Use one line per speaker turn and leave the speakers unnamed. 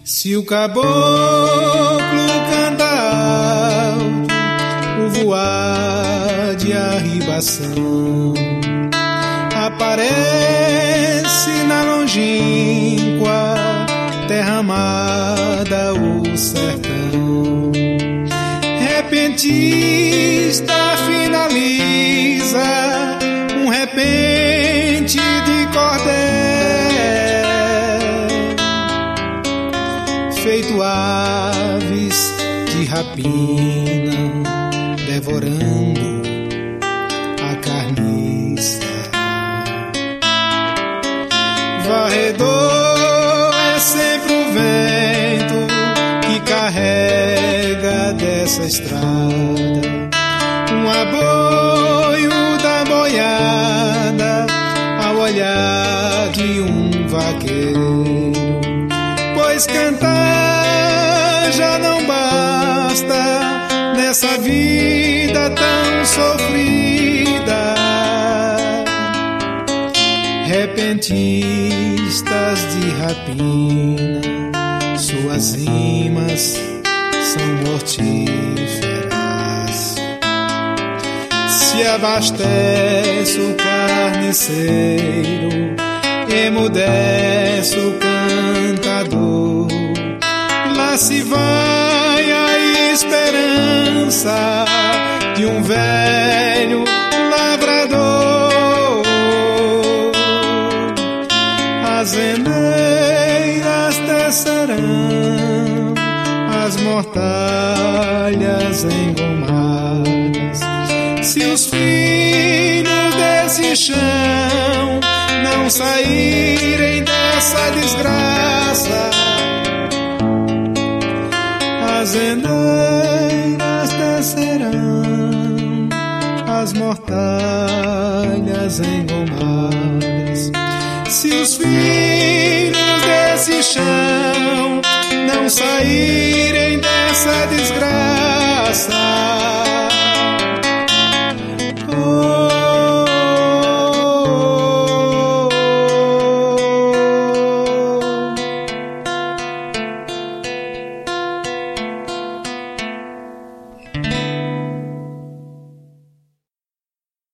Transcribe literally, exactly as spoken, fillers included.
Se o caboclo canta alto, o voar de arribação aparece na longínqua terra amada, o sertão. Repentista finaliza um repente de cordel, feito aves de rapina, devorando a carniça. Varredor é sempre o vento que carrega dessa estrada um aboio da boiada ao olhar de um vaqueiro. Pois cantar já não basta nessa vida tão sofrida. Repentistas de rapina, suas rimas são mortíferas. Se abastece o carniceiro, emudece o cantador. Lá se vai a esperança de um velho lavrador. As endeiras tecerão as mortalhas engomadas. Se os filhos desse chão não saírem dessa desgraça, as endeiras tecerão as mortalhas engomadas. Se os filhos desse chão não saírem dessa desgraça,